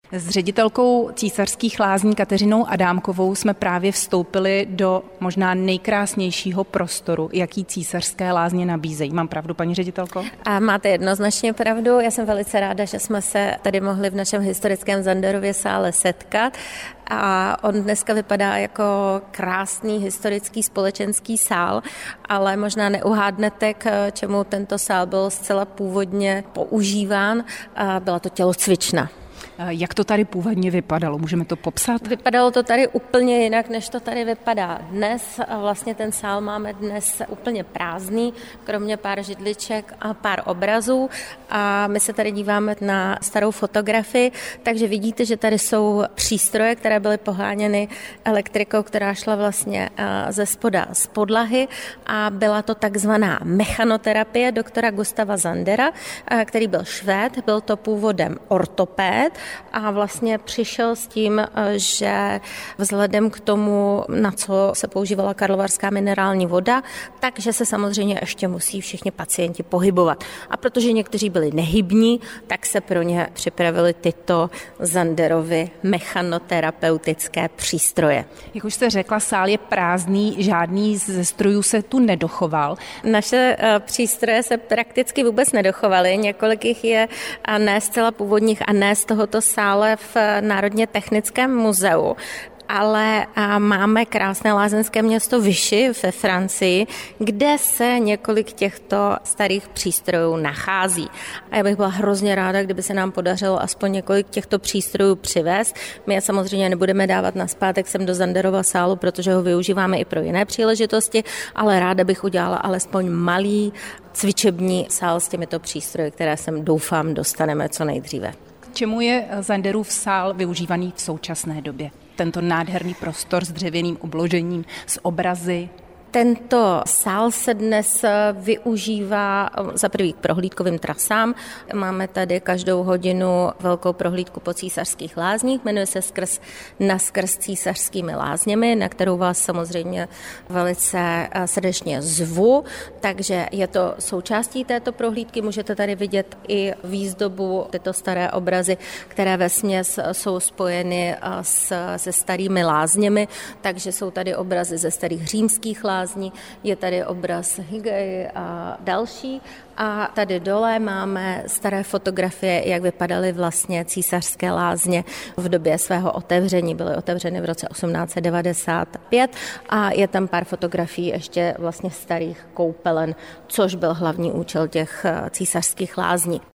S ředitelkou Císařských lázní Kateřinou Adámkovou jsme právě vstoupili do možná nejkrásnějšího prostoru, jaký Císařské lázně nabízejí. Mám pravdu, paní ředitelko? A máte jednoznačně pravdu. Já jsem velice ráda, že jsme se tady mohli v našem historickém Zanderově sále setkat. A on dneska vypadá jako krásný historický společenský sál, ale možná neuhádnete, k čemu tento sál byl zcela původně používán. Byla to tělocvična. Jak to tady původně vypadalo? Můžeme to popsat? Vypadalo to tady úplně jinak, než to tady vypadá dnes. Vlastně ten sál máme dnes úplně prázdný, kromě pár židliček a pár obrazů. A my se tady díváme na starou fotografii, takže vidíte, že tady jsou přístroje, které byly poháněny elektrikou, která šla vlastně ze spoda z podlahy. A byla to takzvaná mechanoterapie doktora Gustava Zandera, který byl Švéd, byl to původem ortopéd, a vlastně přišel s tím, že vzhledem k tomu, na co se používala karlovarská minerální voda, takže se samozřejmě ještě musí všichni pacienti pohybovat. A protože někteří byli nehybní, tak se pro ně připravili tyto Zanderovy mechanoterapeutické přístroje. Jak už jste řekla, sál je prázdný, žádný ze strojů se tu nedochoval. Naše přístroje se prakticky vůbec nedochovaly, několik jich je ne zcela původních a ne z tohoto sále v Národně technickém muzeu. Ale máme krásné lázeňské město Vichy ve Francii, kde se několik těchto starých přístrojů nachází. A já bych byla hrozně ráda, kdyby se nám podařilo aspoň několik těchto přístrojů přivést. My je samozřejmě nebudeme dávat nazpátek sem do Zanderova sálu, protože ho využíváme i pro jiné příležitosti, ale ráda bych udělala alespoň malý cvičební sál s těmito přístroji, které sem doufám dostaneme co nejdříve. Čemu je Zanderův sál využívaný v současné době? Tento nádherný prostor s dřevěným obložením, s obrazy. Tento sál se dnes využívá za prvý k prohlídkovým trasám. Máme tady každou hodinu velkou prohlídku po Císařských lázních, jmenuje se Naskrz Císařskými lázněmi, na kterou vás samozřejmě velice srdečně zvu, takže je to součástí této prohlídky. Můžete tady vidět i výzdobu, tyto staré obrazy, které vesměs jsou spojeny se starými lázněmi, takže jsou tady obrazy ze starých římských lázní, je tady obraz Hygei a další. A tady dole máme staré fotografie, jak vypadaly vlastně Císařské lázně v době svého otevření. Byly otevřeny v roce 1895 a je tam pár fotografií ještě vlastně starých koupelen, což byl hlavní účel těch Císařských lázní.